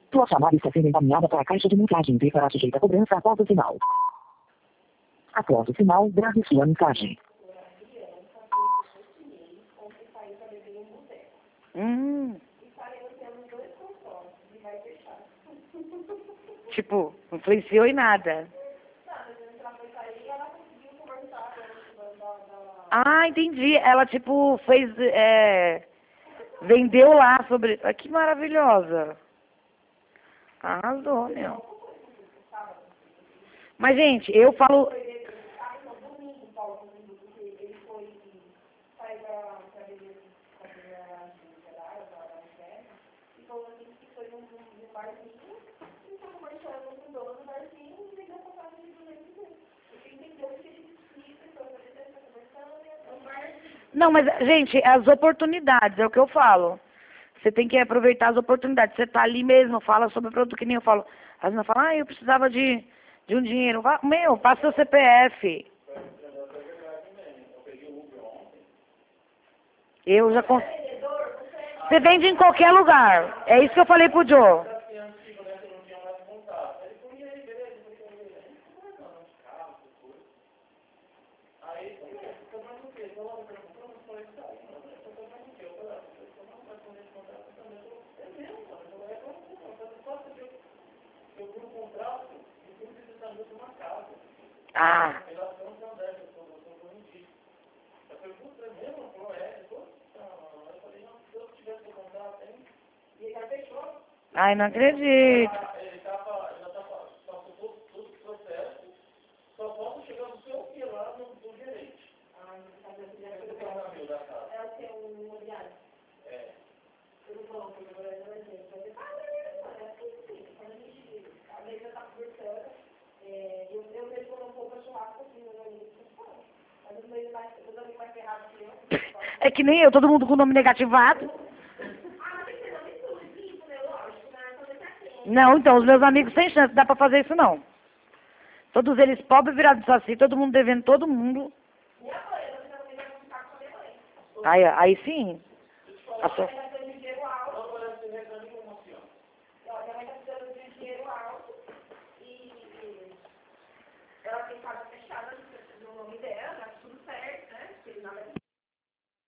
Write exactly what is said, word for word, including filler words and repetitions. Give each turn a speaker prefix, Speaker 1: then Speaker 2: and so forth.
Speaker 1: Sua chamada está sendo encaminhada para a caixa de mensagem e será sujeita a cobrança após o sinal. Após o sinal, grave sua mensagem.
Speaker 2: Hum. Tipo, não influenciou em nada. Ah, entendi. Ela, tipo, fez... É... Vendeu lá sobre... Ah, que maravilhosa. Arrasou, meu. Mas, gente, eu falo... Não, mas, gente, as oportunidades, é o que eu falo. Você tem que aproveitar as oportunidades. Você tá ali mesmo, fala sobre o produto, que nem eu falo. As meninas falam, ah, eu precisava de, de um dinheiro. Vá, meu, passa o C P F. Eu já... Cons... Você vende em qualquer lugar. É isso que eu falei pro Joe. Ah. Ai, não acredito. É que nem eu, todo mundo com nome negativado. Não, então, os meus amigos sem chance, dá pra fazer isso não. Todos eles pobres, virados assim, todo mundo devendo todo mundo. Aí, aí sim. A sua...